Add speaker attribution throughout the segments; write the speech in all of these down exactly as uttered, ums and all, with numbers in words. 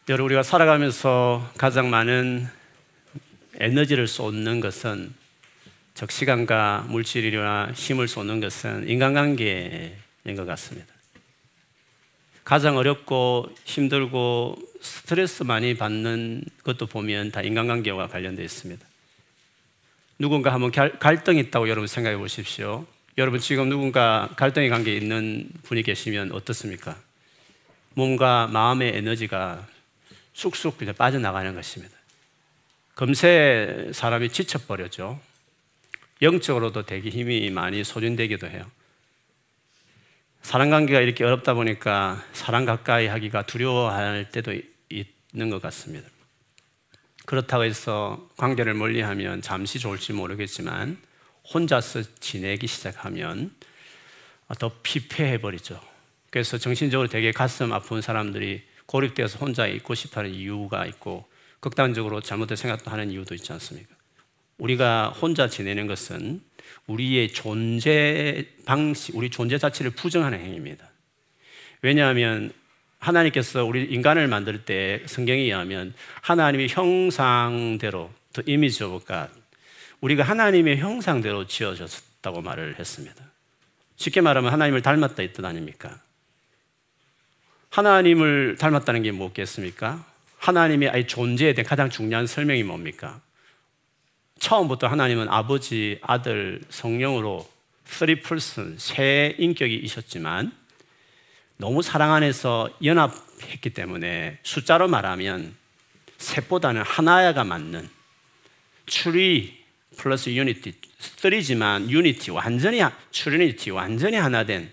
Speaker 1: 여러분, 우리가 살아가면서 가장 많은 에너지를 쏟는 것은, 즉 시간과 물질이나 힘을 쏟는 것은 인간관계인 것 같습니다. 가장 어렵고 힘들고 스트레스 많이 받는 것도 보면 다 인간관계와 관련되어 있습니다. 누군가 한번 갈등이 있다고 여러분 생각해 보십시오. 여러분 지금 누군가 갈등의 관계에 있는 분이 계시면 어떻습니까? 몸과 마음의 에너지가 쑥쑥 빠져나가는 것입니다. 금세 사람이 지쳐버렸죠. 영적으로도 되게 힘이 많이 소진되기도 해요. 사람관계가 이렇게 어렵다 보니까 사람 가까이 하기가 두려워할 때도 있는 것 같습니다. 그렇다고 해서 관계를 멀리하면 잠시 좋을지 모르겠지만 혼자서 지내기 시작하면 더 피폐해버리죠. 그래서 정신적으로 되게 가슴 아픈 사람들이 고립되어서 혼자 있고 싶어하는 이유가 있고, 극단적으로 잘못된 생각도 하는 이유도 있지 않습니까? 우리가 혼자 지내는 것은 우리의 존재 방식, 우리 존재 자체를 부정하는 행위입니다. 왜냐하면 하나님께서 우리 인간을 만들 때 성경에 의하면 하나님의 형상대로, the image of God, 우리가 하나님의 형상대로 지어졌다고 말을 했습니다. 쉽게 말하면 하나님을 닮았다 이 뜻 아닙니까? 하나님을 닮았다는 게 뭐겠습니까? 하나님의 아예 존재에 대한 가장 중요한 설명이 뭡니까? 처음부터 하나님은 아버지, 아들, 성령으로 three person, 세 인격이 있었지만 너무 사랑 안에서 연합했기 때문에 숫자로 말하면 셋보다는 하나가 맞는 three 플러스 unity, three지만 unity, 완전히 trinity, 완전히 하나 된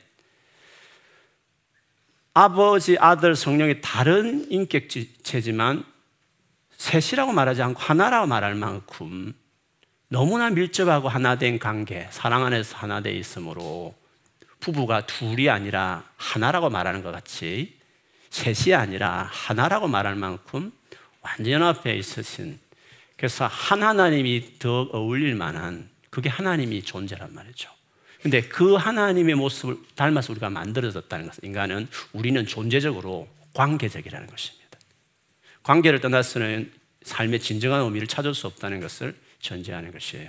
Speaker 1: 아버지, 아들, 성령이 다른 인격체지만 셋이라고 말하지 않고 하나라고 말할 만큼 너무나 밀접하고 하나된 관계, 사랑 안에서 하나되어 있으므로 부부가 둘이 아니라 하나라고 말하는 것 같이 셋이 아니라 하나라고 말할 만큼 완전 연합해 있으신, 그래서 한 하나님이 더 어울릴 만한 그게 하나님이 존재란 말이죠. 근데 그 하나님의 모습을 닮아서 우리가 만들어졌다는 것은, 인간은, 우리는 존재적으로 관계적이라는 것입니다. 관계를 떠나서는 삶의 진정한 의미를 찾을 수 없다는 것을 전제하는 것이에요.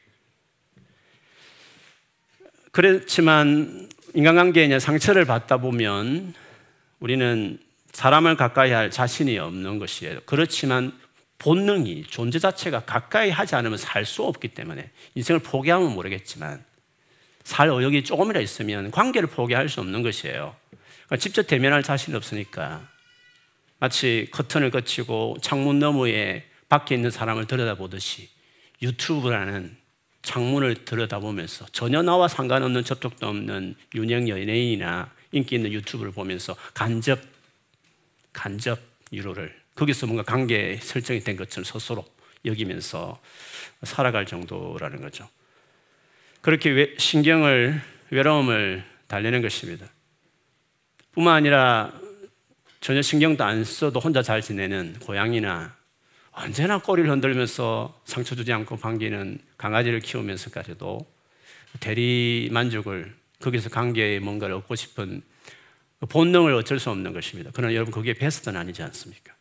Speaker 1: 그렇지만 인간관계에 상처를 받다 보면 우리는 사람을 가까이 할 자신이 없는 것이에요. 그렇지만 본능이, 존재 자체가 가까이 하지 않으면 살 수 없기 때문에, 인생을 포기하면 모르겠지만 살 의욕이 조금이라 있으면 관계를 포기할 수 없는 것이에요. 그러니까 직접 대면할 자신이 없으니까 마치 커튼을 거치고 창문 너머에 밖에 있는 사람을 들여다보듯이 유튜브라는 창문을 들여다보면서 전혀 나와 상관없는, 접촉도 없는 유명 연예인이나 인기 있는 유튜브를 보면서 간접, 간접 유로를, 거기서 뭔가 관계 설정이 된 것처럼 스스로 여기면서 살아갈 정도라는 거죠. 그렇게 신경을, 외로움을 달래는 것입니다. 뿐만 아니라 전혀 신경도 안 써도 혼자 잘 지내는 고양이나 언제나 꼬리를 흔들면서 상처 주지 않고 반기는 강아지를 키우면서까지도 대리 만족을, 거기서 관계에 뭔가를 얻고 싶은 본능을 어쩔 수 없는 것입니다. 그러나 여러분, 그게 베스트는 아니지 않습니까?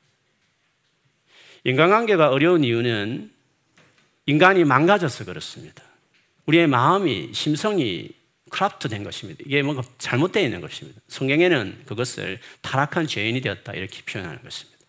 Speaker 1: 인간관계가 어려운 이유는 인간이 망가져서 그렇습니다. 우리의 마음이, 심성이 크라프트 된 것입니다. 이게 뭔가 잘못되어 있는 것입니다. 성경에는 그것을 타락한 죄인이 되었다 이렇게 표현하는 것입니다.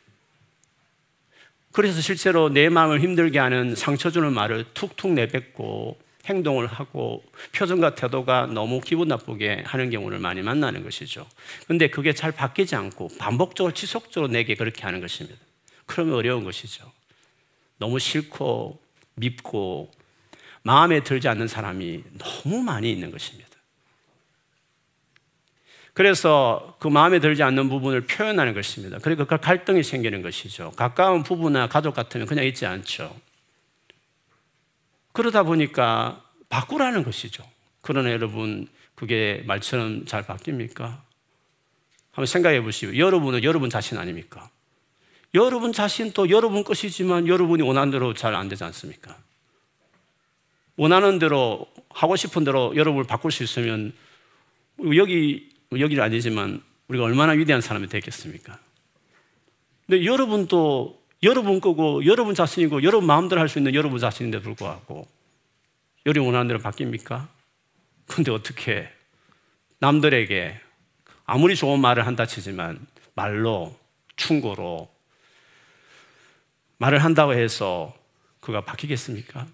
Speaker 1: 그래서 실제로 내 마음을 힘들게 하는 상처 주는 말을 툭툭 내뱉고 행동을 하고 표정과 태도가 너무 기분 나쁘게 하는 경우를 많이 만나는 것이죠. 그런데 그게 잘 바뀌지 않고 반복적으로 지속적으로 내게 그렇게 하는 것입니다. 그러면 어려운 것이죠. 너무 싫고 밉고 마음에 들지 않는 사람이 너무 많이 있는 것입니다. 그래서 그 마음에 들지 않는 부분을 표현하는 것입니다. 그러니까 그 갈등이 생기는 것이죠. 가까운 부부나 가족 같으면 그냥 있지 않죠. 그러다 보니까 바꾸라는 것이죠. 그러나 여러분, 그게 말처럼 잘 바뀝니까? 한번 생각해 보시오. 여러분은 여러분 자신 아닙니까? 여러분 자신도 여러분 것이지만 여러분이 원하는 대로 잘 안 되지 않습니까? 원하는 대로, 하고 싶은 대로 여러분을 바꿀 수 있으면 여기, 여기는 아니지만 우리가 얼마나 위대한 사람이 되겠습니까? 근데 여러분도 여러분 거고 여러분 자신이고 여러분 마음대로 할 수 있는 여러분 자신인데 불구하고 여러분 원하는 대로 바뀝니까? 근데 어떻게 남들에게 아무리 좋은 말을 한다 치지만 말로 충고로 말을 한다고 해서 그가 바뀌겠습니까?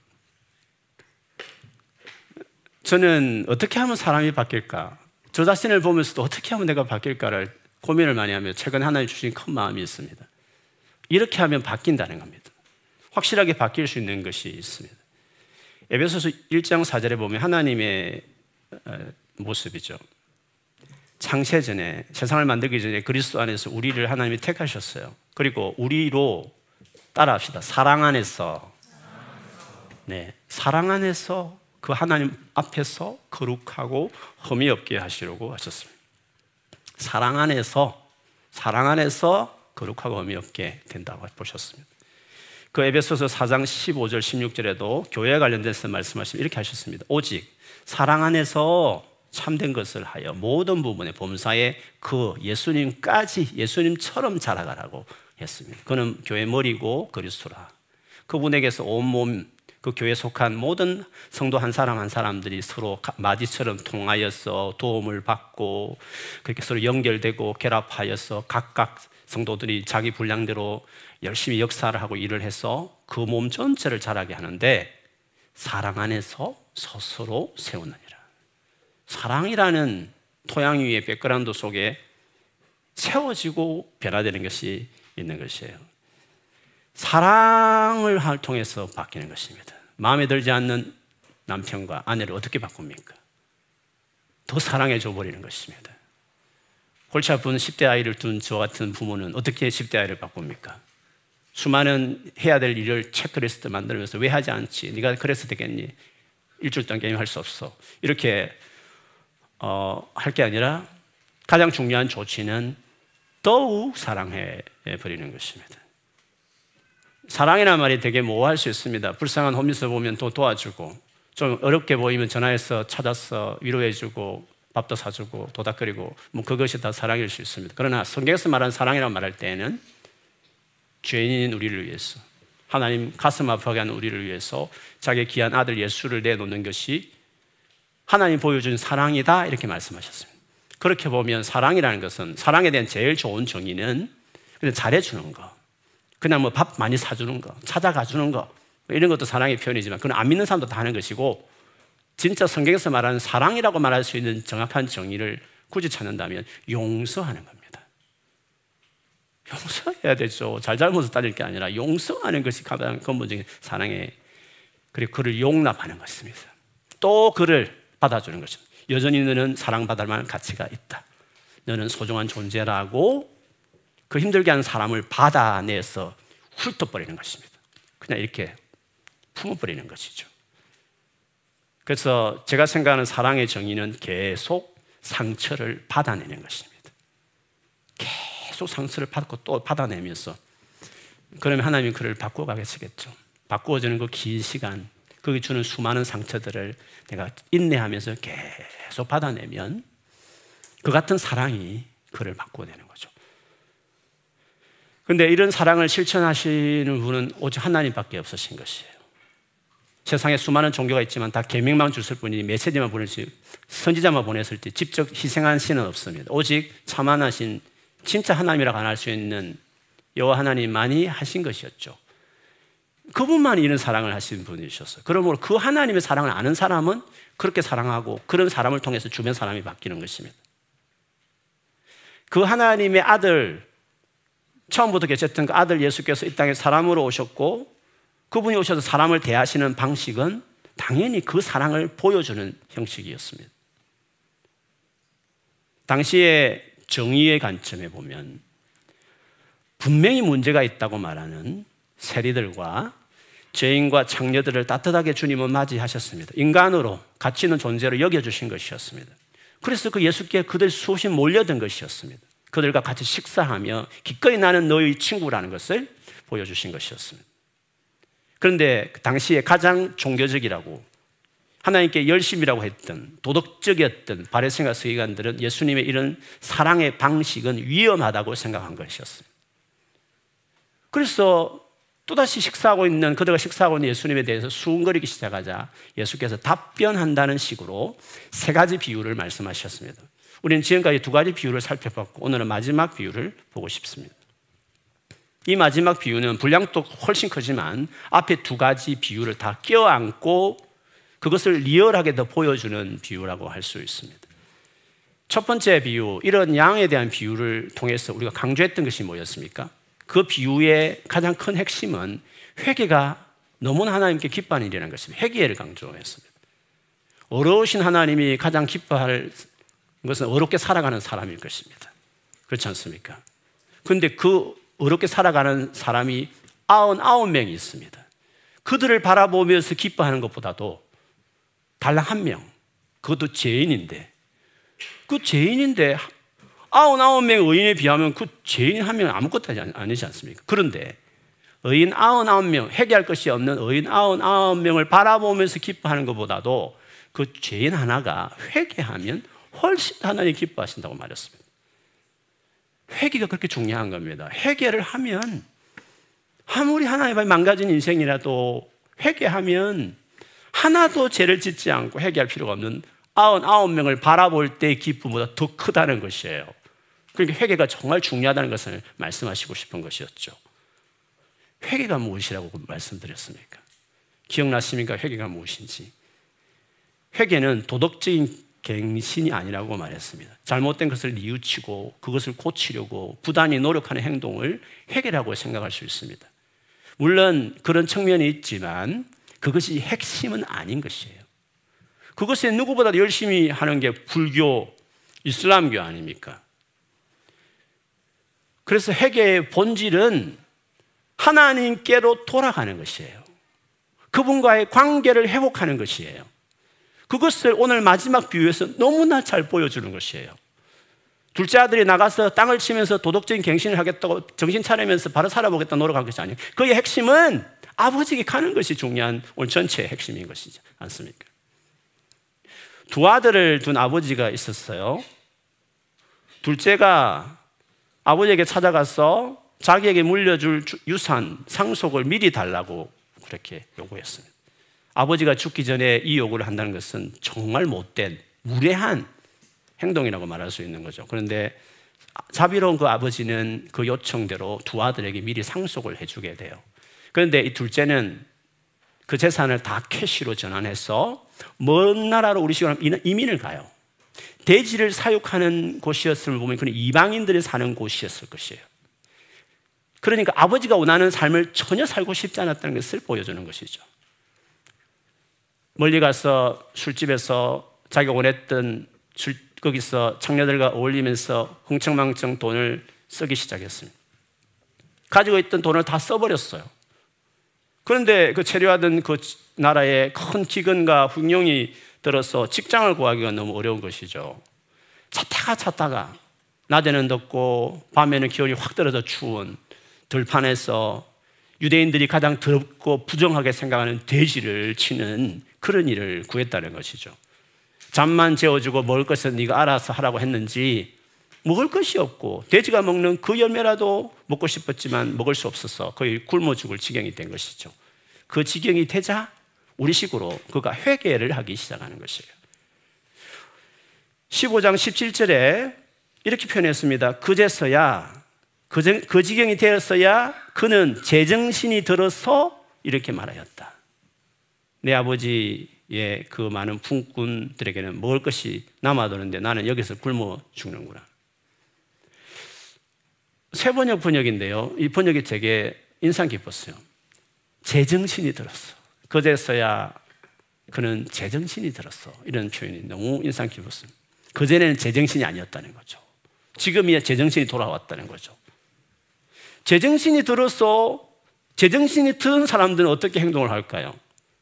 Speaker 1: 저는 어떻게 하면 사람이 바뀔까? 저 자신을 보면서도 어떻게 하면 내가 바뀔까를 고민을 많이 하며 최근에 하나님 주신 큰 마음이 있습니다. 이렇게 하면 바뀐다는 겁니다. 확실하게 바뀔 수 있는 것이 있습니다. 에베소서 일 장 사 절에 보면 하나님의 모습이죠. 창세전에, 세상을 만들기 전에 그리스도 안에서 우리를 하나님이 택하셨어요. 그리고 우리로 따라합시다. 사랑 안에서, 네, 사랑 안에서 그 하나님 앞에서 거룩하고 흠이 없게 하시려고 하셨습니다. 사랑 안에서, 사랑 안에서 거룩하고 흠이 없게 된다고 보셨습니다. 그 에베소서 사 장 십오 절 십육 절에도 교회에 관련돼서 말씀하시면 이렇게 하셨습니다. 오직 사랑 안에서 참된 것을 하여 모든 부분의 범사에 그 예수님까지 예수님처럼 자라가라고 했습니다. 그는 교회 머리고 그리스도라. 그분에게서 온몸 그 교회에 속한 모든 성도 한 사람 한 사람들이 서로 마디처럼 통하여서 도움을 받고 그렇게 서로 연결되고 결합하여서 각각 성도들이 자기 분량대로 열심히 역사를 하고 일을 해서 그 몸 전체를 자라게 하는데 사랑 안에서 스스로 세우느니라. 사랑이라는 토양 위에 백그라운드 속에 세워지고 변화되는 것이 있는 것이에요. 사랑을 통해서 바뀌는 것입니다. 마음에 들지 않는 남편과 아내를 어떻게 바꿉니까? 더 사랑해줘 버리는 것입니다. 골치 아픈 십 대 아이를 둔 저와 같은 부모는 어떻게 십 대 아이를 바꿉니까? 수많은 해야 될 일을 체크리스트 만들면서 왜 하지 않지? 네가 그래서 되겠니? 일주일 동안 게임 할 수 없어. 이렇게 어, 할 게 아니라 가장 중요한 조치는 더욱 사랑해 버리는 것입니다. 사랑이라는 말이 되게 모호할 수 있습니다. 불쌍한 홈리스 보면 또 도와주고, 좀 어렵게 보이면 전화해서 찾아서 위로해주고 밥도 사주고 도닥거리고, 뭐 그것이 다 사랑일 수 있습니다. 그러나 성경에서 말하는 사랑이라고 말할 때에는 죄인인 우리를 위해서, 하나님 가슴 아프게 하는 우리를 위해서 자기의 귀한 아들 예수를 내놓는 것이 하나님 보여준 사랑이다, 이렇게 말씀하셨습니다. 그렇게 보면 사랑이라는 것은, 사랑에 대한 제일 좋은 정의는 그냥 잘해주는 거, 그냥 뭐 밥 많이 사주는 거, 찾아가 주는 거, 이런 것도 사랑의 표현이지만 그건 안 믿는 사람도 다 하는 것이고, 진짜 성경에서 말하는 사랑이라고 말할 수 있는 정확한 정의를 굳이 찾는다면 용서하는 겁니다. 용서해야 되죠. 잘잘못을 따질 게 아니라 용서하는 것이 가장 근본적인 사랑의, 그리고 그를 용납하는 것입니다. 또 그를 받아주는 것입니다. 여전히 너는 사랑받을 만한 가치가 있다. 너는 소중한 존재라고 그 힘들게 하는 사람을 받아내서 훑어버리는 것입니다. 그냥 이렇게 품어버리는 것이죠. 그래서 제가 생각하는 사랑의 정의는 계속 상처를 받아내는 것입니다. 계속 상처를 받고 또 받아내면서, 그러면 하나님이 그를 바꾸어 가겠겠죠. 바꾸어지는 그 긴 시간, 그게 주는 수많은 상처들을 내가 인내하면서 계속 받아내면 그 같은 사랑이 그를 바꾸어내는 거죠. 그런데 이런 사랑을 실천하시는 분은 오직 하나님밖에 없으신 것이에요. 세상에 수많은 종교가 있지만 다 계명만 줬을 뿐이지 메시지만 보냈지, 선지자만 보냈을 때 직접 희생한 신은 없습니다. 오직 참만하신 진짜 하나님이라고 할 수 있는 여호와 하나님만이 하신 것이었죠. 그분만이 이런 사랑을 하신 분이셨어요. 그러므로 그 하나님의 사랑을 아는 사람은 그렇게 사랑하고, 그런 사람을 통해서 주변 사람이 바뀌는 것입니다. 그 하나님의 아들, 처음부터 계셨던 그 아들 예수께서 이 땅에 사람으로 오셨고, 그분이 오셔서 사람을 대하시는 방식은 당연히 그 사랑을 보여주는 형식이었습니다. 당시의 정의의 관점에 보면 분명히 문제가 있다고 말하는 세리들과 죄인과 창녀들을 따뜻하게 주님은 맞이하셨습니다. 인간으로 가치 있는 존재로 여겨주신 것이었습니다. 그래서 그 예수께 그들 수없이 몰려든 것이었습니다. 그들과 같이 식사하며 기꺼이 나는 너희 친구라는 것을 보여주신 것이었습니다. 그런데 당시에 가장 종교적이라고 하나님께 열심이라고 했던 도덕적이었던 바리새인과 서기관들은 예수님의 이런 사랑의 방식은 위험하다고 생각한 것이었습니다. 그래서 또다시 식사하고 있는, 그들과 식사하고 있는 예수님에 대해서 수군거리기 시작하자 예수께서 답변한다는 식으로 세 가지 비유를 말씀하셨습니다. 우리는 지금까지 두 가지 비유를 살펴봤고 오늘은 마지막 비유를 보고 싶습니다. 이 마지막 비유는 분량도 훨씬 크지만 앞에 두 가지 비유를 다 껴안고 그것을 리얼하게 더 보여주는 비유라고 할 수 있습니다. 첫 번째 비유, 이런 양에 대한 비유를 통해서 우리가 강조했던 것이 뭐였습니까? 그 비유의 가장 큰 핵심은 회개가 너무나 하나님께 기뻐하는 일이라는 것입니다. 회개를 강조했습니다. 어려우신 하나님이 가장 기뻐할 것은 어렵게 살아가는 사람일 것입니다. 그렇지 않습니까? 그런데 그 어렵게 살아가는 사람이 아흔아홉 명이 있습니다. 그들을 바라보면서 기뻐하는 것보다도 달랑 한 명, 그것도 죄인인데, 그 죄인인데 아흔아홉 명의 의인에 비하면 그 죄인 한 명은 아무것도 아니지 않습니까? 그런데 의인 아흔아홉 명, 회개할 것이 없는 의인 아흔아홉 명을 바라보면서 기뻐하는 것보다도 그 죄인 하나가 회개하면 훨씬 하나님 기뻐하신다고 말했습니다. 회개가 그렇게 중요한 겁니다. 회개를 하면 아무리 하나님의 망가진 인생이라도 회개하면 하나도 죄를 짓지 않고 회개할 필요가 없는 아흔아홉 명을 바라볼 때의 기쁨보다 더 크다는 것이에요. 그러니까 회개가 정말 중요하다는 것을 말씀하시고 싶은 것이었죠. 회개가 무엇이라고 말씀드렸습니까? 기억나십니까? 회개가 무엇인지. 회개는 도덕적인 갱신이 아니라고 말했습니다. 잘못된 것을 뉘우치고 그것을 고치려고 부단히 노력하는 행동을 회개라고 생각할 수 있습니다. 물론 그런 측면이 있지만 그것이 핵심은 아닌 것이에요. 그것에 누구보다 열심히 하는 게 불교, 이슬람교 아닙니까? 그래서 회개의 본질은 하나님께로 돌아가는 것이에요. 그분과의 관계를 회복하는 것이에요. 그것을 오늘 마지막 비유에서 너무나 잘 보여주는 것이에요. 둘째 아들이 나가서 땅을 치면서 도덕적인 갱신을 하겠다고 정신 차리면서 바로 살아보겠다 노력한 것이 아니에요. 그의 핵심은 아버지에게 가는 것이 중요한 오늘 전체의 핵심인 것이지 않습니까? 두 아들을 둔 아버지가 있었어요. 둘째가 아버지에게 찾아가서 자기에게 물려줄 유산, 상속을 미리 달라고 그렇게 요구했습니다. 아버지가 죽기 전에 이 요구를 한다는 것은 정말 못된, 무례한 행동이라고 말할 수 있는 거죠. 그런데 자비로운 그 아버지는 그 요청대로 두 아들에게 미리 상속을 해주게 돼요. 그런데 이 둘째는 그 재산을 다 캐시로 전환해서 먼 나라로 우리 식으로 하면 이민을 가요. 대지를 사육하는 곳이었음을 보면 그는 이방인들이 사는 곳이었을 것이에요. 그러니까 아버지가 원하는 삶을 전혀 살고 싶지 않았다는 것을 보여주는 것이죠. 멀리 가서 술집에서 자기가 원했던 술, 거기서 창녀들과 어울리면서 흥청망청 돈을 쓰기 시작했습니다. 가지고 있던 돈을 다 써버렸어요. 그런데 그 체류하던 그 나라에 큰 기근과 흉룡이 들어서 직장을 구하기가 너무 어려운 것이죠. 찾다가 찾다가 낮에는 덥고 밤에는 기온이 확 떨어져 추운 들판에서 유대인들이 가장 더럽고 부정하게 생각하는 돼지를 치는 그런 일을 구했다는 것이죠. 잠만 재워주고 먹을 것은 네가 알아서 하라고 했는지 먹을 것이 없고 돼지가 먹는 그 열매라도 먹고 싶었지만 먹을 수 없어서 거의 굶어 죽을 지경이 된 것이죠. 그 지경이 되자 우리식으로 그가 회개를 하기 시작하는 것이에요. 십오 장 십칠 절에 이렇게 표현했습니다. 그제서야 그, 그 지경이 되었어야 그는 제정신이 들어서 이렇게 말하였다. 내 아버지의 그 많은 품꾼들에게는 먹을 것이 남아도는데 나는 여기서 굶어 죽는구나. 새 번역 번역인데요. 이 번역이 되게 인상 깊었어요. 제정신이 들었어. 그제서야 그는 제정신이 들었어. 이런 표현이 너무 인상 깊었습니다. 그전에는 제정신이 아니었다는 거죠. 지금이야 제정신이 돌아왔다는 거죠. 제정신이 들어서 제정신이 든 사람들은 어떻게 행동을 할까요?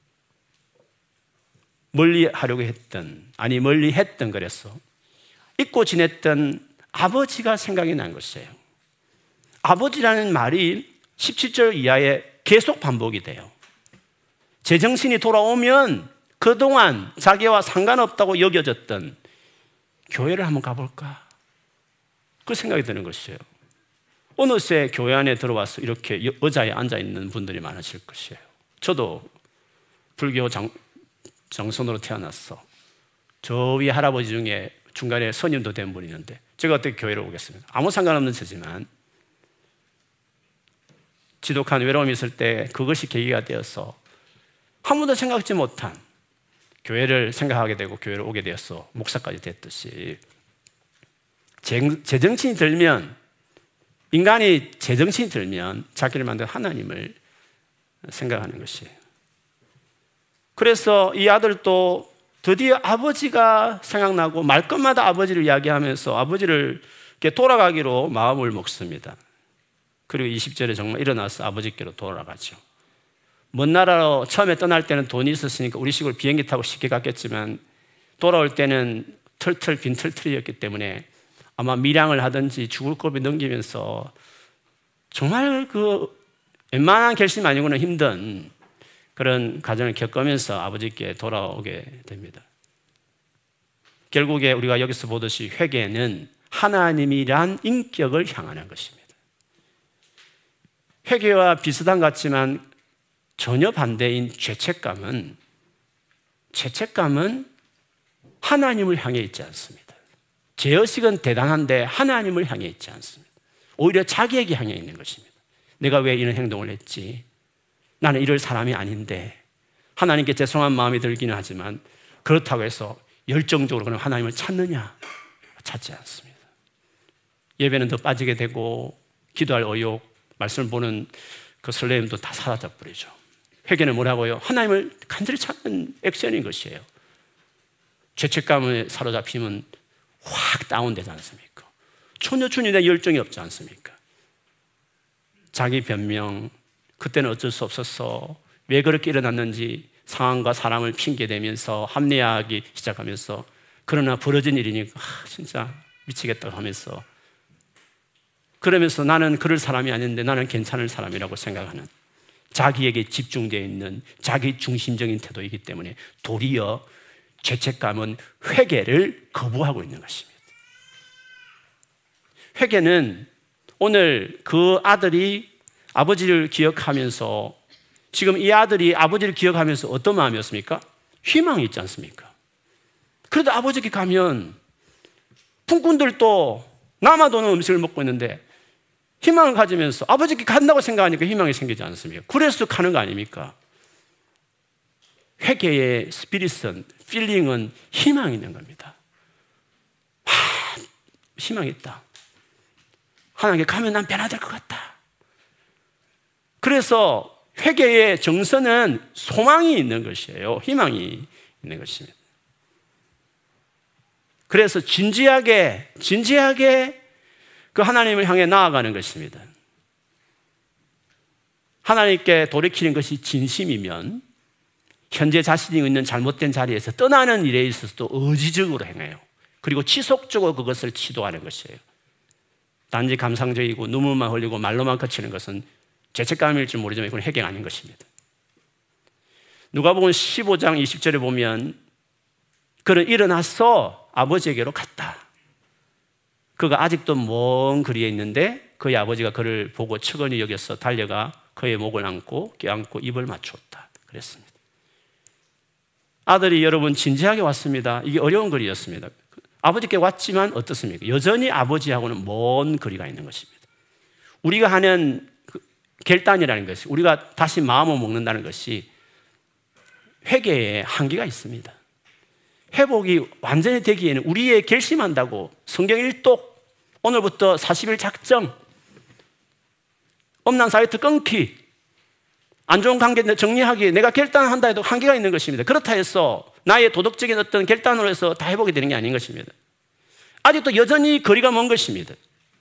Speaker 1: 멀리 하려고 했던, 아니 멀리 했던 그랬어. 잊고 지냈던 아버지가 생각이 난 것이에요. 아버지라는 말이 십칠 절 이하에 계속 반복이 돼요. 제정신이 돌아오면 그동안 자기와 상관없다고 여겨졌던 교회를 한번 가볼까? 그 생각이 드는 것이에요. 어느새 교회 안에 들어와서 이렇게 의자에 앉아 있는 분들이 많으실 것이에요. 저도 불교 장, 장손으로 태어났어. 저 위에 할아버지 중에 중간에 선임도 된 분이 있는데 제가 어떻게 교회를 오겠습니까? 아무 상관없는 저지만 지독한 외로움이 있을 때 그것이 계기가 되어서 한 번도 생각지 못한 교회를 생각하게 되고 교회를 오게 되어서 목사까지 됐듯이 제정신이 들면, 인간이 제정신이 들면 자기를 만든 하나님을 생각하는 것이에요. 그래서 이 아들도 드디어 아버지가 생각나고 말끝마다 아버지를 이야기하면서 아버지를 이렇게 돌아가기로 마음을 먹습니다. 그리고 이십 절에 정말 일어나서 아버지께로 돌아가죠. 먼 나라로 처음에 떠날 때는 돈이 있었으니까 우리 식으로 비행기 타고 쉽게 갔겠지만 돌아올 때는 털털 빈털털이었기 때문에 아마 밀양을 하든지 죽을 고비 넘기면서 정말 그 웬만한 결심 아니고는 힘든 그런 과정을 겪으면서 아버지께 돌아오게 됩니다. 결국에 우리가 여기서 보듯이 회개는 하나님이란 인격을 향하는 것입니다. 회개와 비슷한 것 같지만 전혀 반대인 죄책감은 죄책감은 하나님을 향해 있지 않습니다. 죄의식은 대단한데 하나님을 향해 있지 않습니다. 오히려 자기에게 향해 있는 것입니다. 내가 왜 이런 행동을 했지? 나는 이럴 사람이 아닌데. 하나님께 죄송한 마음이 들기는 하지만 그렇다고 해서 열정적으로 그럼 하나님을 찾느냐? 찾지 않습니다. 예배는 더 빠지게 되고 기도할 의욕, 말씀을 보는 그 설렘도 다 사라져 버리죠. 회개는 뭐라고요? 하나님을 간절히 찾는 액션인 것이에요. 죄책감에 사로잡히면 확 다운되지 않습니까? 초녀춘이 된 열정이 없지 않습니까? 자기 변명, 그때는 어쩔 수 없었어. 왜 그렇게 일어났는지 상황과 사람을 핑계대면서 합리화하기 시작하면서 그러나 벌어진 일이니까 아, 진짜 미치겠다고 하면서 그러면서 나는 그럴 사람이 아닌데 나는 괜찮을 사람이라고 생각하는 자기에게 집중되어 있는 자기 중심적인 태도이기 때문에 도리어 죄책감은 회개를 거부하고 있는 것입니다. 회개는 오늘 그 아들이 아버지를 기억하면서 지금 이 아들이 아버지를 기억하면서 어떤 마음이었습니까? 희망이 있지 않습니까? 그래도 아버지께 가면 품꾼들도 남아도는 음식을 먹고 있는데 희망을 가지면서 아버지께 간다고 생각하니까 희망이 생기지 않습니까? 그래서 가는 거 아닙니까? 회개의 스피릿은, 필링은 희망이 있는 겁니다. 아, 희망이 있다. 하나님께 가면 난 변화될 것 같다. 그래서 회개의 정서는 소망이 있는 것이에요. 희망이 있는 것입니다. 그래서 진지하게, 진지하게 그 하나님을 향해 나아가는 것입니다. 하나님께 돌이키는 것이 진심이면 현재 자신이 있는 잘못된 자리에서 떠나는 일에 있어서도 의지적으로 행해요. 그리고 지속적으로 그것을 시도하는 것이에요. 단지 감상적이고 눈물만 흘리고 말로만 그치는 것은 죄책감일지 모르지만 이건 회개가 아닌 것입니다. 누가복음 십오 장 이십 절에 보면 그는 일어나서 아버지에게로 갔다. 그가 아직도 먼 거리에 있는데 그의 아버지가 그를 보고 측은히 여겨서 달려가 그의 목을 안고 껴안고 입을 맞추었다. 그랬습니다. 아들이 여러분 진지하게 왔습니다. 이게 어려운 거리였습니다. 아버지께 왔지만 어떻습니까? 여전히 아버지하고는 먼 거리가 있는 것입니다. 우리가 하는 결단이라는 것이, 우리가 다시 마음을 먹는다는 것이 회개에 한계가 있습니다. 회복이 완전히 되기에는 우리의 결심한다고 성경 일독, 오늘부터 사십 일 작정, 엄난 사이트 끊기, 안 좋은 관계 정리하기, 내가 결단한다 해도 한계가 있는 것입니다. 그렇다 해서 나의 도덕적인 어떤 결단으로 해서 다 회복이 되는 게 아닌 것입니다. 아직도 여전히 거리가 먼 것입니다.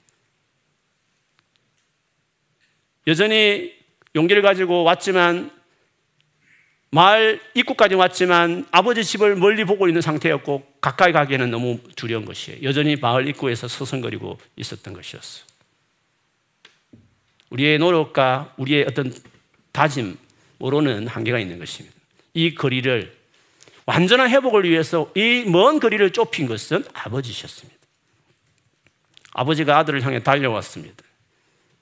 Speaker 1: 여전히 용기를 가지고 왔지만 마을 입구까지 왔지만 아버지 집을 멀리 보고 있는 상태였고 가까이 가기에는 너무 두려운 것이에요. 여전히 마을 입구에서 서성거리고 있었던 것이었어요. 우리의 노력과 우리의 어떤 다짐으로는 한계가 있는 것입니다. 이 거리를 완전한 회복을 위해서 이 먼 거리를 좁힌 것은 아버지셨습니다. 아버지가 아들을 향해 달려왔습니다.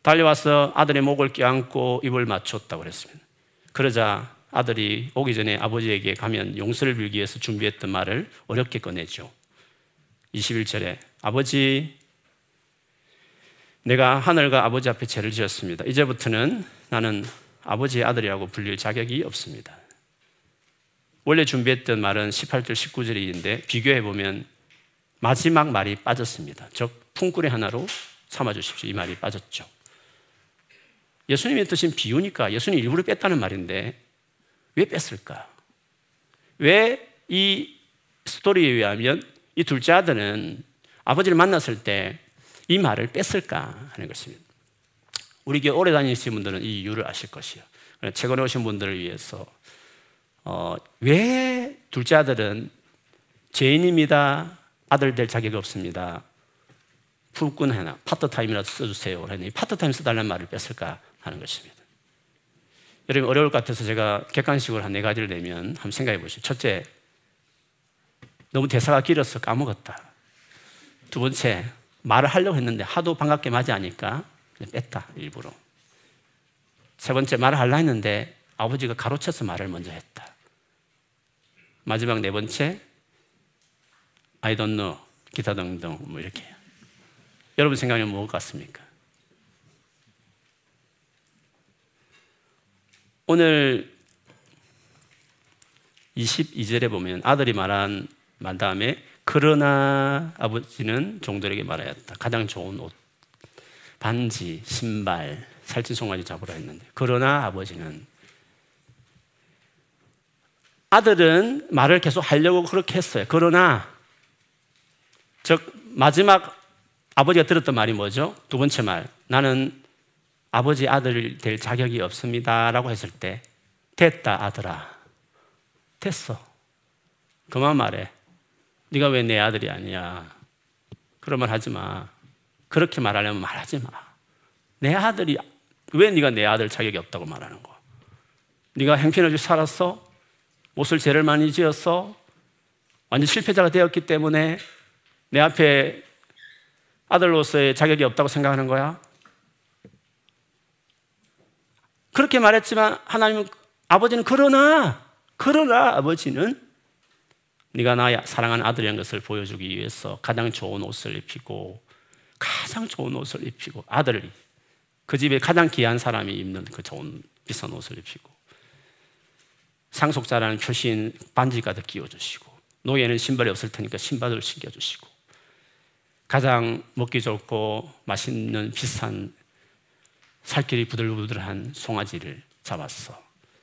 Speaker 1: 달려와서 아들의 목을 껴안고 입을 맞췄다고 그랬습니다. 그러자 아들이 오기 전에 아버지에게 가면 용서를 빌기 위해서 준비했던 말을 어렵게 꺼내죠. 이십일 절에 아버지, 내가 하늘과 아버지 앞에 죄를 지었습니다. 이제부터는 나는 아버지의 아들이라고 불릴 자격이 없습니다. 원래 준비했던 말은 십팔 절 십구 절인데 비교해보면 마지막 말이 빠졌습니다. 즉 풍구리 하나로 삼아주십시오. 이 말이 빠졌죠. 예수님의 뜻은 비유니까 예수님 일부러 뺐다는 말인데 왜 뺐을까? 왜 이 스토리에 의하면 이 둘째 아들은 아버지를 만났을 때 이 말을 뺐을까 하는 것입니다. 우리 교회 오래 다니신 분들은 이 이유를 아실 것이에요. 최근에 오신 분들을 위해서 어, 왜 둘째 아들은 죄인입니다. 아들 될 자격이 없습니다. 풀꾼 하나, 파트타임이라도 써주세요. 그러니 파트타임 써달라는 말을 뺐을까 하는 것입니다. 여러분 어려울 것 같아서 제가 객관식으로 한 네 가지를 내면 한번 생각해 보시죠. 첫째, 너무 대사가 길어서 까먹었다. 두 번째, 말을 하려고 했는데 하도 반갑게 맞이하니까 뺐다, 일부러. 세 번째, 말을 하려고 했는데 아버지가 가로채서 말을 먼저 했다. 마지막 네 번째, I don't know, 기타 등등 뭐 이렇게. 여러분 생각에는 무엇 같습니까? 오늘 이십이 절에 보면 아들이 말한 말 다음에 그러나 아버지는 종들에게 말하였다. 가장 좋은 옷, 반지, 신발, 살찐 송아지 잡으라 했는데 그러나 아버지는, 아들은 말을 계속 하려고 그렇게 했어요. 그러나, 즉 마지막 아버지가 들었던 말이 뭐죠? 두 번째 말, 나는 아버지 아들 될 자격이 없습니다 라고 했을 때 됐다 아들아, 됐어, 그만 말해. 네가 왜 내 아들이 아니야? 그런 말 하지 마. 그렇게 말하려면 말하지 마. 내 아들이, 왜 네가 내 아들 자격이 없다고 말하는 거야? 네가 형편없이 살았어? 옷을 죄를 많이 지었어? 완전 실패자가 되었기 때문에 내 앞에 아들로서의 자격이 없다고 생각하는 거야? 그렇게 말했지만 하나님은, 아버지는 그러나 그러나 아버지는 네가 나 사랑하는 아들이라는 것을 보여주기 위해서 가장 좋은 옷을 입히고, 가장 좋은 옷을 입히고, 아들을, 그 집에 가장 귀한 사람이 입는 그 좋은 비싼 옷을 입히고, 상속자라는 표시인 반지 가득 끼워주시고, 노예는 신발이 없을 테니까 신발을 신겨주시고, 가장 먹기 좋고 맛있는 비싼 살결이 부들부들한 송아지를 잡았어.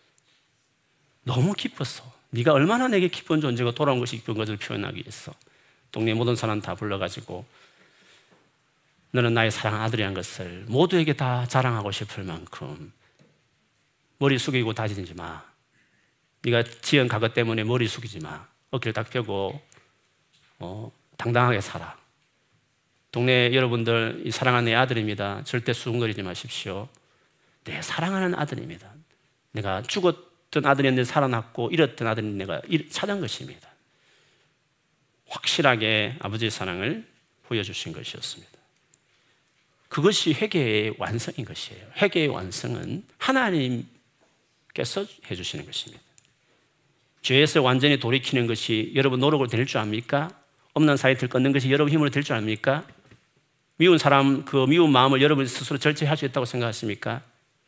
Speaker 1: 너무 기뻤어. 네가 얼마나 내게 기쁜 존재가 돌아온 것이 기쁜 것을 표현하기 위해서 동네 모든 사람 다 불러가지고 너는 나의 사랑하는 아들이라는 것을 모두에게 다 자랑하고 싶을 만큼 머리 숙이고 다니지 마. 네가 지은 가것 때문에 머리 숙이지 마. 어깨를 딱 펴고 어, 당당하게 살아. 동네 여러분들, 이 사랑하는 내 아들입니다. 절대 수군거리지 마십시오. 내 사랑하는 아들입니다. 내가 죽었던 아들이었는데 살아났고 잃었던 아들인데 내가 찾은 것입니다. 확실하게 아버지의 사랑을 보여주신 것이었습니다. 그것이 회개의 완성인 것이에요. 회개의 완성은 하나님께서 해주시는 것입니다. 죄에서 완전히 돌이키는 것이 여러분 노력으로 될 줄 압니까? 없는 사이트를 끊는 것이 여러분 힘으로 될 줄 압니까? 미운 사람, 그 미운 마음을 여러분 스스로 절제할 수 있다고 생각하십니까?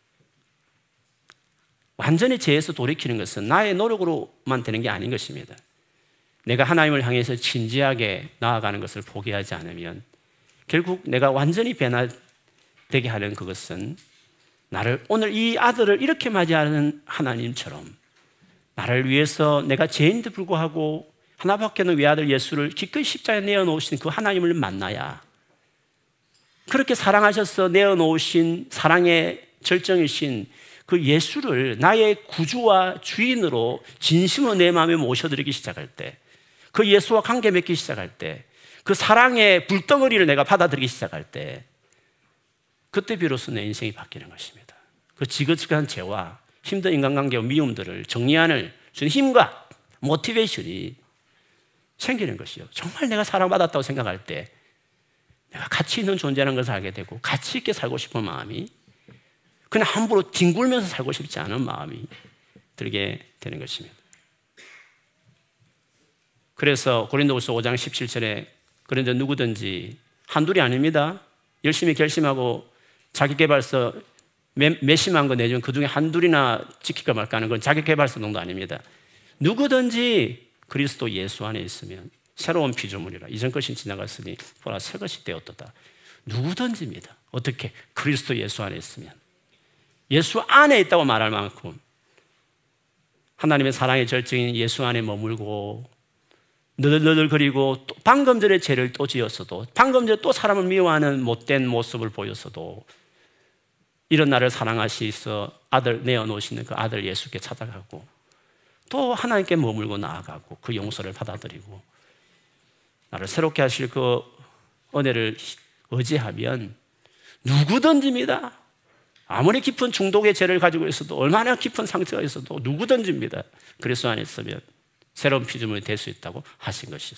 Speaker 1: 완전히 죄에서 돌이키는 것은 나의 노력으로만 되는 게 아닌 것입니다. 내가 하나님을 향해서 진지하게 나아가는 것을 포기하지 않으면 결국 내가 완전히 변화되게 하는 그것은 나를, 오늘 이 아들을 이렇게 맞이하는 하나님처럼 나를 위해서 내가 죄인도 불구하고 하나밖에 없는 외아들 예수를 기꺼이 십자가에 내어놓으신 그 하나님을 만나야, 그렇게 사랑하셔서 내어놓으신 사랑의 절정이신 그 예수를 나의 구주와 주인으로 진심으로 내 마음에 모셔드리기 시작할 때, 그 예수와 관계 맺기 시작할 때, 그 사랑의 불덩어리를 내가 받아들이기 시작할 때, 그때 비로소 내 인생이 바뀌는 것입니다. 그 지긋지긋한 죄와 힘든 인간관계와 미움들을 정리하는 힘과 모티베이션이 생기는 것이요. 정말 내가 사랑받았다고 생각할 때 내가 가치 있는 존재라는 것을 알게 되고 가치 있게 살고 싶은 마음이, 그냥 함부로 뒹굴면서 살고 싶지 않은 마음이 들게 되는 것입니다. 그래서 고린도후서 오 장 십칠 절에 그런데 누구든지, 한둘이 아닙니다. 열심히 결심하고 자기개발서 몇십만 거 내주면 그중에 한둘이나 지킬까 말까 하는 건 자기개발서 정도 아닙니다. 누구든지 그리스도 예수 안에 있으면 새로운 피조물이라, 이전 것이 지나갔으니 보라 새 것이 되었도다. 누구든지입니다. 어떻게? 그리스도 예수 안에 있으면. 예수 안에 있다고 말할 만큼 하나님의 사랑의 절정인 예수 안에 머물고 너덜너덜거리고, 또 방금 전에 죄를 또 지었어도, 방금 전에 또 사람을 미워하는 못된 모습을 보였어도 이런 나를 사랑하시서 아들 내어놓으시는 그 아들 예수께 찾아가고, 또 하나님께 머물고 나아가고 그 용서를 받아들이고 나를 새롭게 하실 그 은혜를 의지하면 누구든지입니다. 아무리 깊은 중독의 죄를 가지고 있어도, 얼마나 깊은 상처가 있어도 누구든지입니다. 그리스도 안에 있으면 새로운 피조물이 될 수 있다고 하신 것이죠.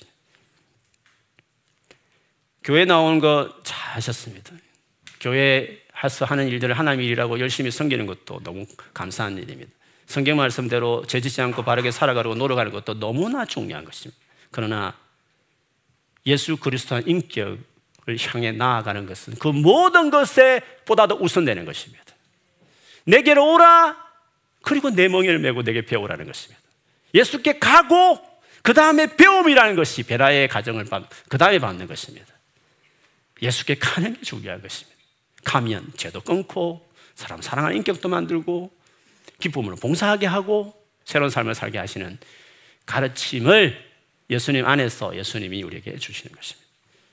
Speaker 1: 교회 나오는 거 잘 하셨습니다. 교회에서 하는 일들을 하나님의 일이라고 열심히 섬기는 것도 너무 감사한 일입니다. 성경 말씀대로 죄짓지 않고 바르게 살아가려고 노력하는 것도 너무나 중요한 것입니다. 그러나 예수 그리스도의 인격을 향해 나아가는 것은 그 모든 것에 보다도 우선되는 것입니다. 내게로 오라, 그리고 내 멍에를 메고 내게 배우라는 것입니다. 예수께 가고 그 다음에 배움이라는 것이 베라의 가정을 그 다음에 받는 것입니다. 예수께 가는 게 중요한 것입니다. 가면 죄도 끊고 사람 사랑하는 인격도 만들고 기쁨으로 봉사하게 하고 새로운 삶을 살게 하시는 가르침을 예수님 안에서 예수님이 우리에게 주시는 것입니다.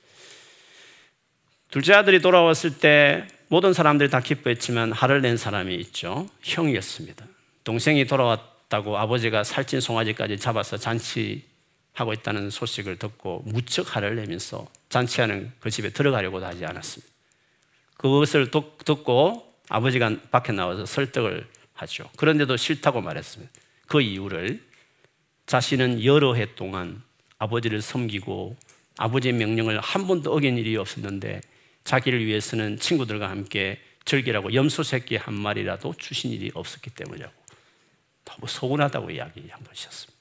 Speaker 1: 둘째 아들이 돌아왔을 때 모든 사람들이 다 기뻐했지만 화를 낸 사람이 있죠. 형이었습니다. 동생이 돌아왔다고 아버지가 살찐 송아지까지 잡아서 잔치하고 있다는 소식을 듣고 무척 화를 내면서 잔치하는 그 집에 들어가려고도 하지 않았습니다. 그것을 듣고 아버지가 밖에 나와서 설득을 하죠. 그런데도 싫다고 말했습니다. 그 이유를 자신은 여러 해 동안 아버지를 섬기고 아버지의 명령을 한 번도 어긴 일이 없었는데 자기를 위해서는 친구들과 함께 즐기라고 염소 새끼 한 마리라도 주신 일이 없었기 때문이라고 너무 서운하다고 이야기한 것이었습니다.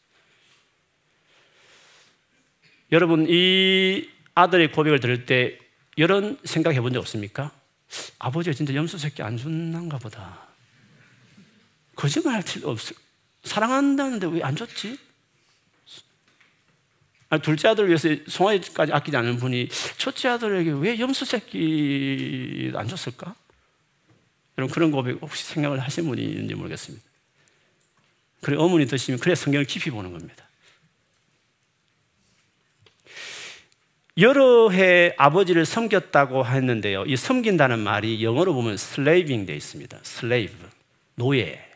Speaker 1: 여러분, 이 아들의 고백을 들을 때 이런 생각해 본 적 없습니까? 아버지가 진짜 염소 새끼 안 줬는가 보다. 거짓말 할 필요 없어. 사랑한다는데 왜 안 줬지? 아니, 둘째 아들을 위해서 송아지까지 아끼지 않는 분이 첫째 아들에게 왜 염소 새끼 안 줬을까? 여러분, 그런 고백 혹시 생각을 하신 분이 있는지 모르겠습니다. 그래, 어머니 드시면 그래 성경을 깊이 보는 겁니다. 여러 해 아버지를 섬겼다고 했는데요, 이 섬긴다는 말이 영어로 보면 slaving 되어 있습니다. slave, 노예.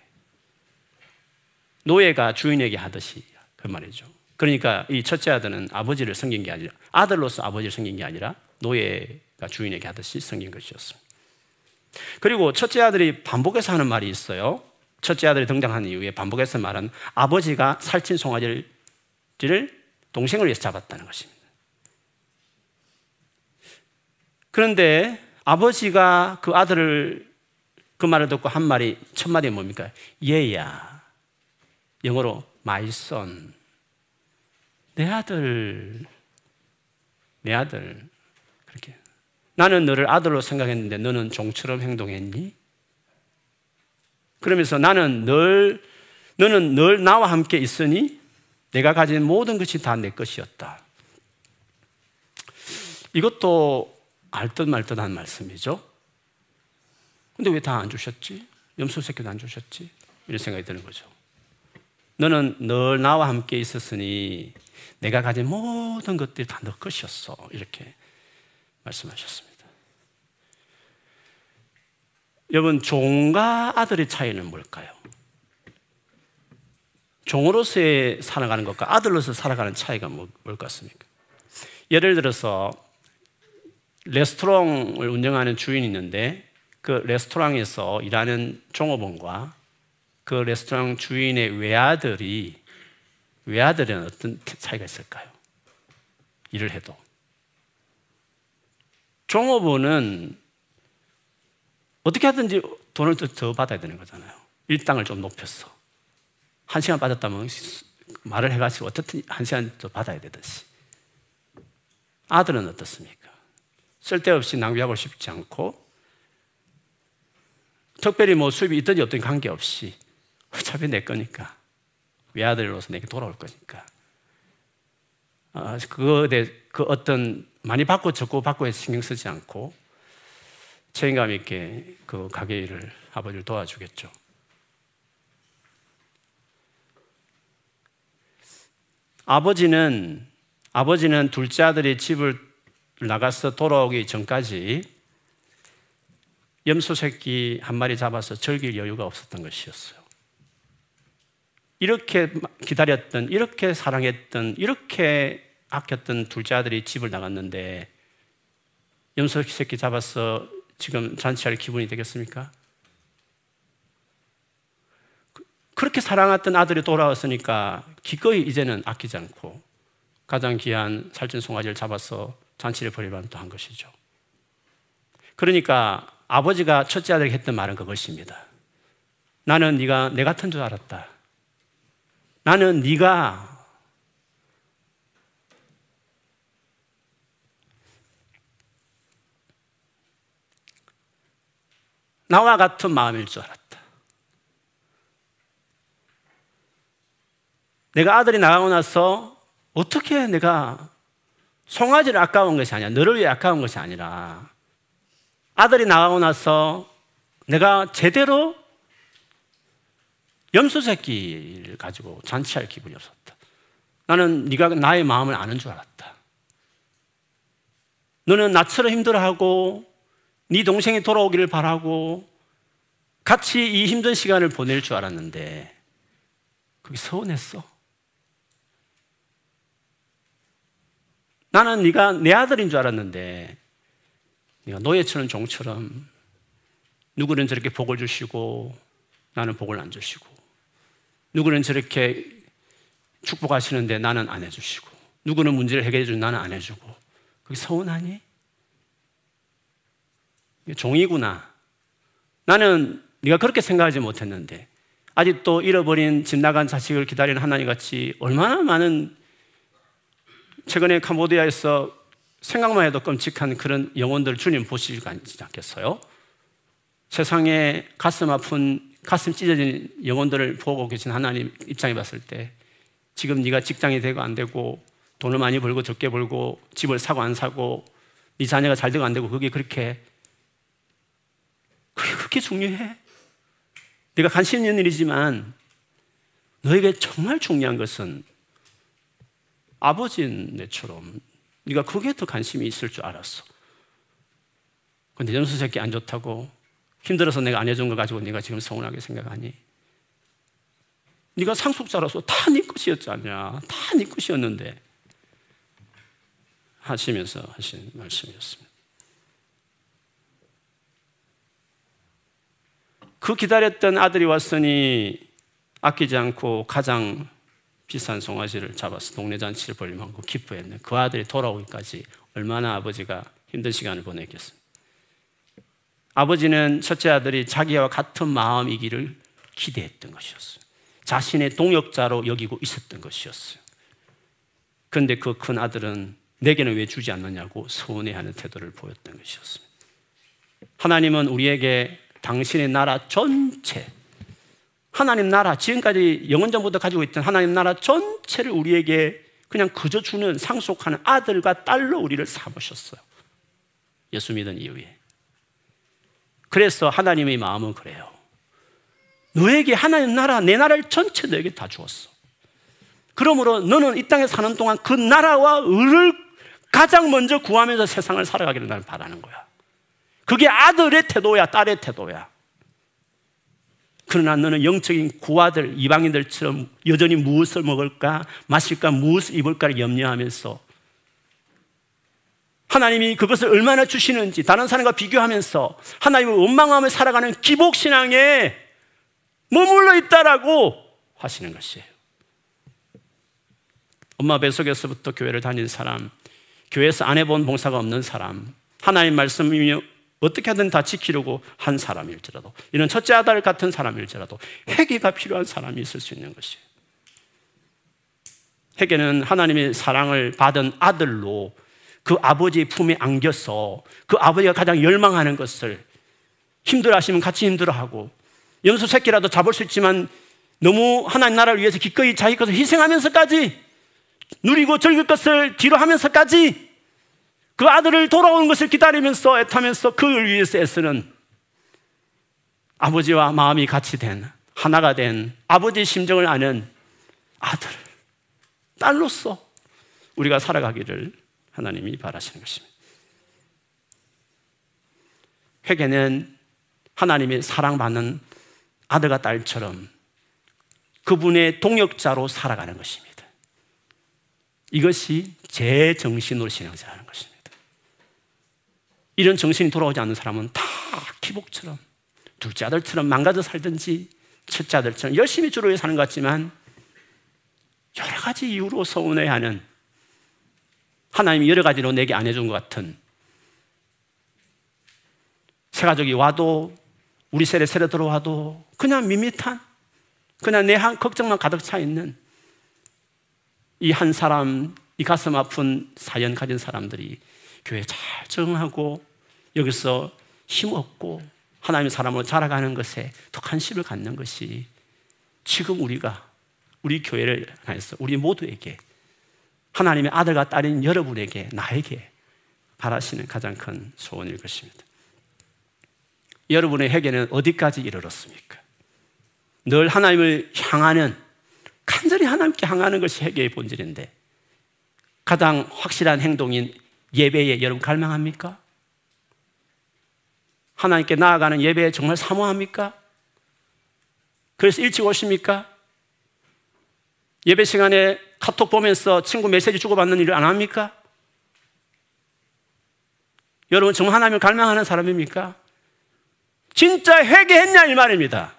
Speaker 1: 노예가 주인에게 하듯이 그 말이죠. 그러니까 이 첫째 아들은 아버지를 섬긴 게 아니라, 아들로서 아버지를 섬긴 게 아니라 노예가 주인에게 하듯이 섬긴 것이었습니다. 그리고 첫째 아들이 반복해서 하는 말이 있어요. 첫째 아들이 등장한 이후에 반복해서 말한 아버지가 살찐 송아지를 동생을 위해서 잡았다는 것입니다. 그런데 아버지가 그 아들을 그 말을 듣고 한 말이, 첫 마디가 뭡니까? 얘야. 영어로 my son. 내 아들, 내 아들. 그렇게. 나는 너를 아들로 생각했는데 너는 종처럼 행동했니? 그러면서 나는 늘, 너는 늘 나와 함께 있으니 내가 가진 모든 것이 다 내 것이었다. 이것도 알듯 말듯한 말씀이죠. 근데 왜 다 안 주셨지? 염소 새끼도 안 주셨지? 이런 생각이 드는 거죠. 너는 늘 나와 함께 있었으니 내가 가진 모든 것들이 다 너 것이었어. 이렇게 말씀하셨습니다. 여러분, 종과 아들의 차이는 뭘까요? 종으로서의 살아가는 것과 아들로서 살아가는 차이가 뭘 것 같습니까? 예를 들어서 레스토랑을 운영하는 주인이 있는데 그 레스토랑에서 일하는 종업원과 그 레스토랑 주인의 외아들이, 외아들은 어떤 차이가 있을까요? 일을 해도. 종업원은 어떻게 하든지 돈을 더, 더 받아야 되는 거잖아요. 일당을 좀 높여서. 한 시간 빠졌다면 말을 해가지고 어떻든 한 시간 더 받아야 되듯이. 아들은 어떻습니까? 쓸데없이 낭비하고 싶지 않고, 특별히 뭐 수입이 있든지 없든지 관계없이 어차피 내 거니까, 외아들로서 내게 돌아올 거니까, 아, 그거에 대해 그 어떤 많이 받고 적고 받고 해서 신경 쓰지 않고 책임감 있게 그 가게 일을 아버지를 도와주겠죠. 아버지는 아버지는 둘째 아들이 집을 나가서 돌아오기 전까지 염소 새끼 한 마리 잡아서 즐길 여유가 없었던 것이었어요. 이렇게 기다렸던, 이렇게 사랑했던, 이렇게 아꼈던 둘째 아들이 집을 나갔는데 염소 새끼 잡아서 지금 잔치할 기분이 되겠습니까? 그렇게 사랑했던 아들이 돌아왔으니까 기꺼이 이제는 아끼지 않고 가장 귀한 살찐 송아지를 잡아서 잔치를 벌이려고 한 것이죠. 그러니까 아버지가 첫째 아들에게 했던 말은 그것입니다. 나는 네가 내 같은 줄 알았다. 나는 네가 나와 같은 마음일 줄 알았다. 내가 아들이 나가고 나서 어떻게 내가 송아지를 아까운 것이 아니라 너를 위해 아까운 것이 아니라 아들이 나가고 나서 내가 제대로 염소 새끼를 가지고 잔치할 기분이 없었다. 나는 네가 나의 마음을 아는 줄 알았다. 너는 나처럼 힘들어하고 네 동생이 돌아오기를 바라고 같이 이 힘든 시간을 보낼 줄 알았는데 그게 서운했어. 나는 네가 내 아들인 줄 알았는데 네가 노예처럼 종처럼 누구는 저렇게 복을 주시고 나는 복을 안 주시고 누구는 저렇게 축복하시는데 나는 안 해주시고 누구는 문제를 해결해 주는 나는 안 해주고 그게 서운하니? 종이구나. 나는 네가 그렇게 생각하지 못했는데 아직도 잃어버린 집 나간 자식을 기다리는 하나님같이 얼마나 많은 최근에 캄보디아에서 생각만 해도 끔찍한 그런 영혼들을 주님 보시지 않겠어요? 세상에 가슴 아픈 가슴 찢어진 영혼들을 보고 계신 하나님 입장에 봤을 때 지금 네가 직장이 되고 안 되고 돈을 많이 벌고 적게 벌고 집을 사고 안 사고 네 자녀가 잘 되고 안 되고 그게 그렇게 그게 그렇게 중요해? 네가 관심 있는 일이지만 너에게 정말 중요한 것은 아버지인 내처럼 네가 그게 더 관심이 있을 줄 알았어. 그런데 염소 새끼 안 좋다고 힘들어서 내가 안 해준 걸 가지고 네가 지금 서운하게 생각하니? 네가 상속자로서 다 네 것이었지 않냐? 다 네 것이었는데 하시면서 하신 말씀이었습니다. 그 기다렸던 아들이 왔으니 아끼지 않고 가장 비싼 송아지를 잡아서 동네 잔치를 벌리고 기뻐했네. 그 아들이 돌아오기까지 얼마나 아버지가 힘든 시간을 보냈겠습니까? 아버지는 첫째 아들이 자기와 같은 마음이기를 기대했던 것이었어요. 자신의 동역자로 여기고 있었던 것이었어요. 그런데 그 큰 아들은 내게는 왜 주지 않느냐고 서운해하는 태도를 보였던 것이었습니다. 하나님은 우리에게 당신의 나라 전체, 하나님 나라, 지금까지 영원전부터 가지고 있던 하나님 나라 전체를 우리에게 그냥 그저 주는 상속하는 아들과 딸로 우리를 삼으셨어요. 예수 믿은 이후에. 그래서 하나님의 마음은 그래요. 너에게 하나님 나라, 내 나라를 전체 너에게 다 주었어. 그러므로 너는 이 땅에 사는 동안 그 나라와 의를 가장 먼저 구하면서 세상을 살아가기를 나는 바라는 거야. 그게 아들의 태도야, 딸의 태도야. 그러나 너는 영적인 구아들, 이방인들처럼 여전히 무엇을 먹을까, 마실까, 무엇을 입을까를 염려하면서 하나님이 그것을 얼마나 주시는지 다른 사람과 비교하면서 하나님을 원망하며 살아가는 기복신앙에 머물러 있다라고 하시는 것이에요. 엄마 뱃속에서부터 교회를 다닌 사람, 교회에서 안 해본 봉사가 없는 사람, 하나님 말씀이며 어떻게 하든 다 지키려고 한 사람일지라도, 이런 첫째 아들 같은 사람일지라도 회개가 필요한 사람이 있을 수 있는 것이에요. 회개는 하나님의 사랑을 받은 아들로 그 아버지의 품에 안겨서 그 아버지가 가장 열망하는 것을, 힘들어하시면 같이 힘들어하고, 염소 새끼라도 잡을 수 있지만 너무 하나님 나라를 위해서 기꺼이 자기 것을 희생하면서까지, 누리고 즐길 것을 뒤로 하면서까지 그 아들을 돌아오는 것을 기다리면서 애타면서 그를 위해서 애쓰는, 아버지와 마음이 같이 된, 하나가 된, 아버지의 심정을 아는 아들, 딸로서 우리가 살아가기를 하나님이 바라시는 것입니다. 회개는 하나님의 사랑받는 아들과 딸처럼 그분의 동역자로 살아가는 것입니다. 이것이 제 정신으로 신앙생활하는 것입니다. 이런 정신이 돌아오지 않는 사람은 다 기복처럼, 둘째 아들처럼 망가져 살든지 첫째 아들처럼 열심히 주로 사는 것 같지만 여러 가지 이유로 서운해하는, 하나님이 여러 가지로 내게 안 해준 것 같은, 새가족이 와도 우리 세례 세례 들어와도 그냥 밋밋한, 그냥 내 한 걱정만 가득 차 있는 이 한 사람, 이 가슴 아픈 사연 가진 사람들이 교회에 잘 적응하고 여기서 힘없고 하나님의 사람으로 자라가는 것에 더 관심을 갖는 것이 지금 우리가 우리 교회를 향해서 우리 모두에게, 하나님의 아들과 딸인 여러분에게, 나에게 바라시는 가장 큰 소원일 것입니다. 여러분의 회개는 어디까지 이르렀습니까? 늘 하나님을 향하는, 간절히 하나님께 향하는 것이 회개의 본질인데 가장 확실한 행동인 예배에 여러분 갈망합니까? 하나님께 나아가는 예배에 정말 사모합니까? 그래서 일찍 오십니까? 예배 시간에 카톡 보면서 친구 메시지 주고받는 일을 안 합니까? 여러분 정말 하나님을 갈망하는 사람입니까? 진짜 회개했냐 이 말입니다.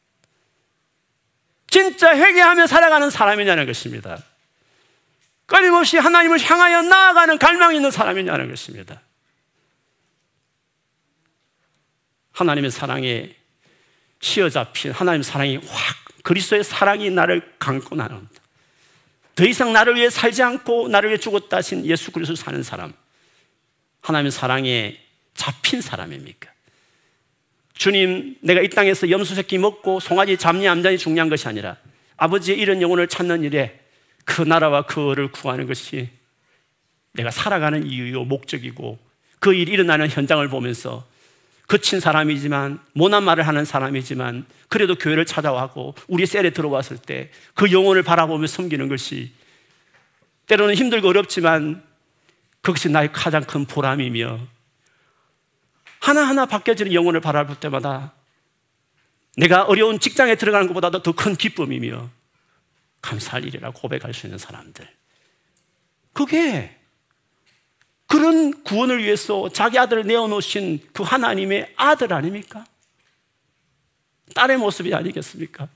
Speaker 1: 진짜 회개하며 살아가는 사람이냐는 것입니다. 끊임없이 하나님을 향하여 나아가는 갈망이 있는 사람이냐는 것입니다. 하나님의 사랑에 휘어잡힌, 하나님의 사랑이 확, 그리스도의 사랑이 나를 감고 나눈다. 더 이상 나를 위해 살지 않고 나를 위해 죽었다 하신 예수 그리스도를 사는 사람, 하나님의 사랑에 잡힌 사람입니까? 주님, 내가 이 땅에서 염소 새끼 먹고 송아지 잡니 안 잡니 중요한 것이 아니라 아버지의 이런 영혼을 찾는 일에 그 나라와 그 을을 구하는 것이 내가 살아가는 이유요 목적이고, 그 일이 일어나는 현장을 보면서 거친 사람이지만, 모난 말을 하는 사람이지만 그래도 교회를 찾아와고 우리 셀에 들어왔을 때 그 영혼을 바라보며 섬기는 것이 때로는 힘들고 어렵지만 그것이 나의 가장 큰 보람이며, 하나하나 바뀌어지는 영혼을 바라볼 때마다 내가 어려운 직장에 들어가는 것보다도 더 큰 기쁨이며 감사할 일이라 고백할 수 있는 사람들, 그게 그런 구원을 위해서 자기 아들을 내어놓으신 그 하나님의 아들 아닙니까? 딸의 모습이 아니겠습니까?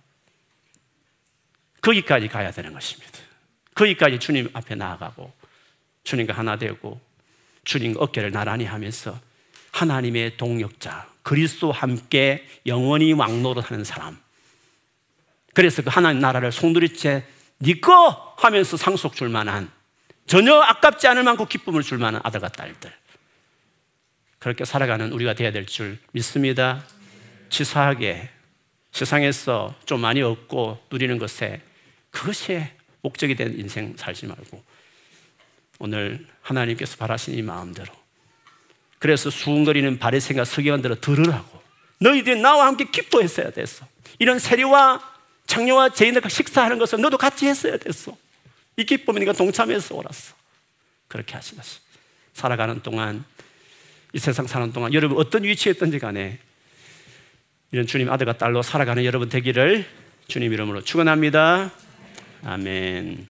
Speaker 1: 거기까지 가야 되는 것입니다. 거기까지 주님 앞에 나아가고 주님과 하나 되고 주님과 어깨를 나란히 하면서 하나님의 동역자, 그리스도와 함께 영원히 왕노릇하는 사람, 그래서 그 하나님 나라를 송두리째 네 거 하면서 상속 줄 만한, 전혀 아깝지 않을 만큼 기쁨을 줄 만한 아들과 딸들, 그렇게 살아가는 우리가 되어야 될 줄 믿습니다. 치사하게 세상에서 좀 많이 얻고 누리는 것에 그것이 목적이 된 인생 살지 말고 오늘 하나님께서 바라신 이 마음대로, 그래서 수군거리는 바리새인과 서기관들을 들으라고, 너희들이 나와 함께 기뻐했어야 됐어. 이런 세리와 장녀와 죄인들과 식사하는 것을 너도 같이 했어야 됐어. 이 기쁨에 네가 동참해서 오랐어. 그렇게 하시면서 살아가는 동안, 이 세상 사는 동안 여러분 어떤 위치에 있든지 간에 이런 주님 아들과 딸로 살아가는 여러분 되기를 주님 이름으로 축원합니다. 아멘.